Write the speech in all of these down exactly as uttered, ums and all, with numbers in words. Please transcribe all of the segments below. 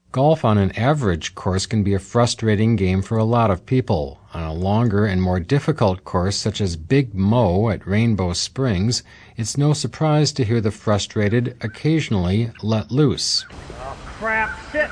Golf on an average course can be a frustrating game for a lot of people. On a longer and more difficult course such as Big Mo at Rainbow Springs, it's no surprise to hear the frustrated occasionally let loose. Oh, crap. Sit!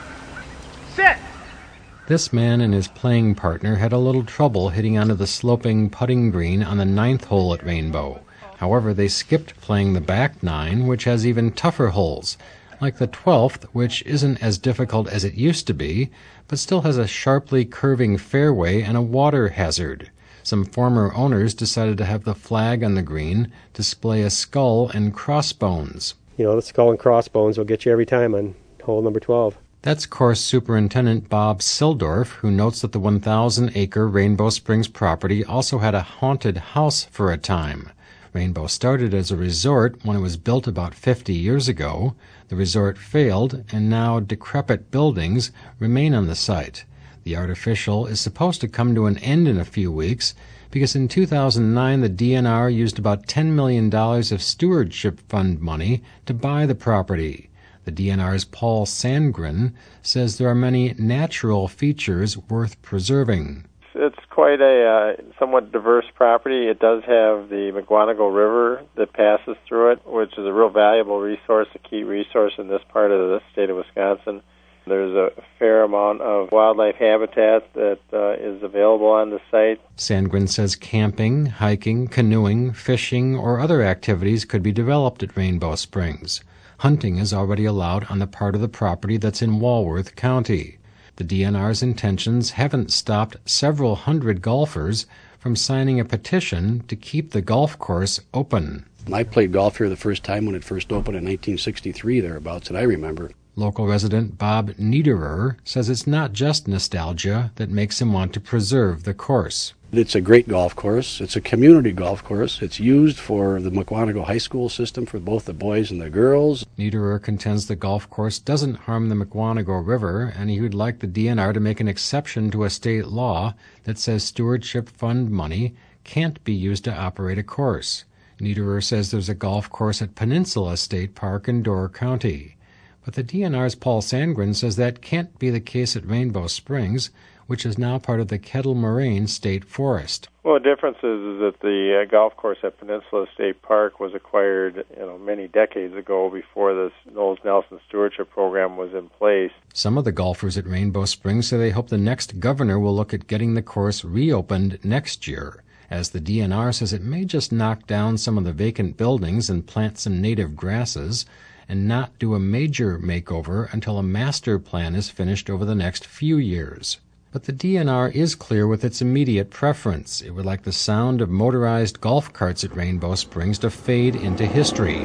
Sit! This man and his playing partner had a little trouble hitting onto the sloping putting green on the ninth hole at Rainbow. However, they skipped playing the back nine, which has even tougher holes, like the twelfth, which isn't as difficult as it used to be, but still has a sharply curving fairway and a water hazard. Some former owners decided to have the flag on the green display a skull and crossbones. You know, the skull and crossbones will get you every time on hole number twelve. That's course superintendent Bob Sildorf, who notes that the one thousand acre Rainbow Springs property also had a haunted house for a time. Rainbow started as a resort when it was built about fifty years ago. The resort failed, and now decrepit buildings remain on the site. The artificial is supposed to come to an end in a few weeks because in two thousand nine the D N R used about ten million dollars of stewardship fund money to buy the property. The D N R's Paul Sandgren says there are many natural features worth preserving. It's quite a uh, somewhat diverse property. It does have the McGuanago River that passes through it, which is a real valuable resource, a key resource in this part of the state of Wisconsin. There's a fair amount of wildlife habitat that uh, is available on the site. Sandgren says camping, hiking, canoeing, fishing, or other activities could be developed at Rainbow Springs. Hunting is already allowed on the part of the property that's in Walworth County. The D N R's intentions haven't stopped several hundred golfers from signing a petition to keep the golf course open. I played golf here the first time when it first opened in nineteen sixty-three, thereabouts, and I remember. Local resident Bob Niederer says it's not just nostalgia that makes him want to preserve the course. It's a great golf course. It's a community golf course. It's used for the McGuanago High School system for both the boys and the girls. Niederer contends the golf course doesn't harm the McGuanago River, and he would like the D N R to make an exception to a state law that says stewardship fund money can't be used to operate a course. Niederer says there's a golf course at Peninsula State Park in Door County. But the D N R's Paul Sandgren says that can't be the case at Rainbow Springs, which is now part of the Kettle Moraine State Forest. Well, the difference is, is that the uh, golf course at Peninsula State Park was acquired, you know, many decades ago before this Knowles Nelson Stewardship Program was in place. Some of the golfers at Rainbow Springs say they hope the next governor will look at getting the course reopened next year, as the D N R says it may just knock down some of the vacant buildings and plant some native grasses, and not do a major makeover until a master plan is finished over the next few years. But the D N R is clear with its immediate preference. It would like the sound of motorized golf carts at Rainbow Springs to fade into history,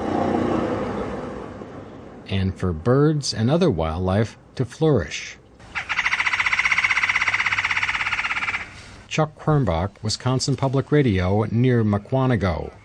and for birds and other wildlife to flourish. Chuck Quirmbach, Wisconsin Public Radio, near McGuanago.